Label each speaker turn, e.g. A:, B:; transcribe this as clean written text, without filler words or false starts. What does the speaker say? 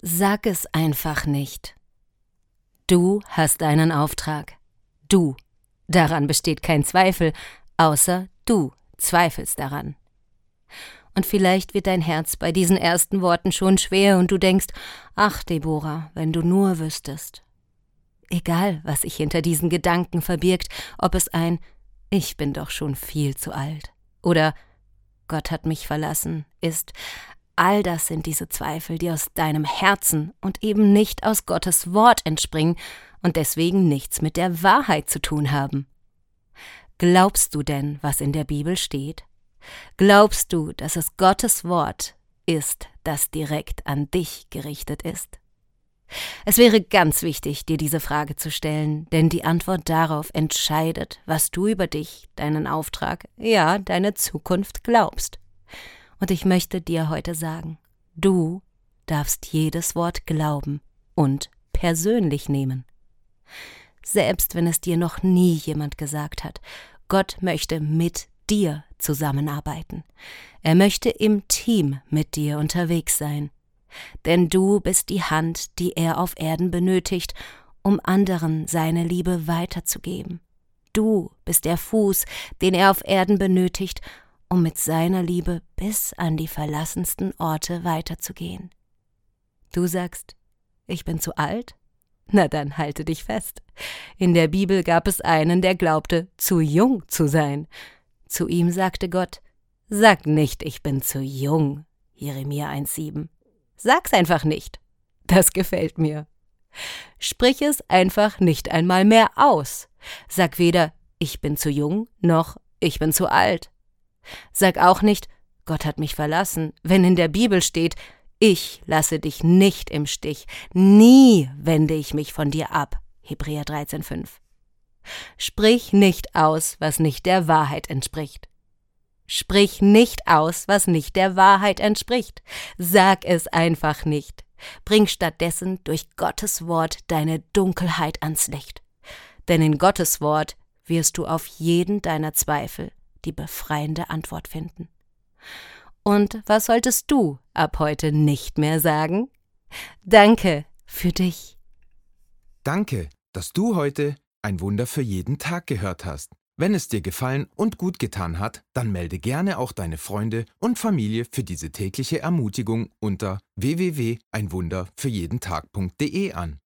A: Sag es einfach nicht. Du hast einen Auftrag. Du. Daran besteht kein Zweifel, außer du zweifelst daran. Und vielleicht wird dein Herz bei diesen ersten Worten schon schwer und du denkst, ach Deborah, wenn du nur wüsstest. Egal, was sich hinter diesen Gedanken verbirgt, ob es ein »Ich bin doch schon viel zu alt« oder »Gott hat mich verlassen« ist, all das sind diese Zweifel, die aus deinem Herzen und eben nicht aus Gottes Wort entspringen und deswegen nichts mit der Wahrheit zu tun haben. Glaubst du denn, was in der Bibel steht? Glaubst du, dass es Gottes Wort ist, das direkt an dich gerichtet ist? Es wäre ganz wichtig, dir diese Frage zu stellen, denn die Antwort darauf entscheidet, was du über dich, deinen Auftrag, ja, deine Zukunft glaubst. Und ich möchte dir heute sagen, du darfst jedes Wort glauben und persönlich nehmen. Selbst wenn es dir noch nie jemand gesagt hat, Gott möchte mit dir zusammenarbeiten. Er möchte im Team mit dir unterwegs sein. Denn du bist die Hand, die er auf Erden benötigt, um anderen seine Liebe weiterzugeben. Du bist der Fuß, den er auf Erden benötigt, um mit seiner Liebe bis an die verlassensten Orte weiterzugehen. Du sagst, ich bin zu alt? Na dann halte dich fest. In der Bibel gab es einen, der glaubte, zu jung zu sein. Zu ihm sagte Gott, sag nicht, ich bin zu jung, Jeremia 1,7. Sag's einfach nicht. Das gefällt mir. Sprich es einfach nicht einmal mehr aus. Sag weder, ich bin zu jung, noch ich bin zu alt. Sag auch nicht, Gott hat mich verlassen, wenn in der Bibel steht, ich lasse dich nicht im Stich, nie wende ich mich von dir ab, Hebräer 13,5. Sprich nicht aus, was nicht der Wahrheit entspricht. Sprich nicht aus, was nicht der Wahrheit entspricht. Sag es einfach nicht. Bring stattdessen durch Gottes Wort deine Dunkelheit ans Licht. Denn in Gottes Wort wirst du auf jeden deiner Zweifel die befreiende Antwort finden. Und was solltest du ab heute nicht mehr sagen? Danke für dich.
B: Danke, dass du heute ein Wunder für jeden Tag gehört hast. Wenn es dir gefallen und gut getan hat, dann melde gerne auch deine Freunde und Familie für diese tägliche Ermutigung unter www.einwunderfürjedentag.de an.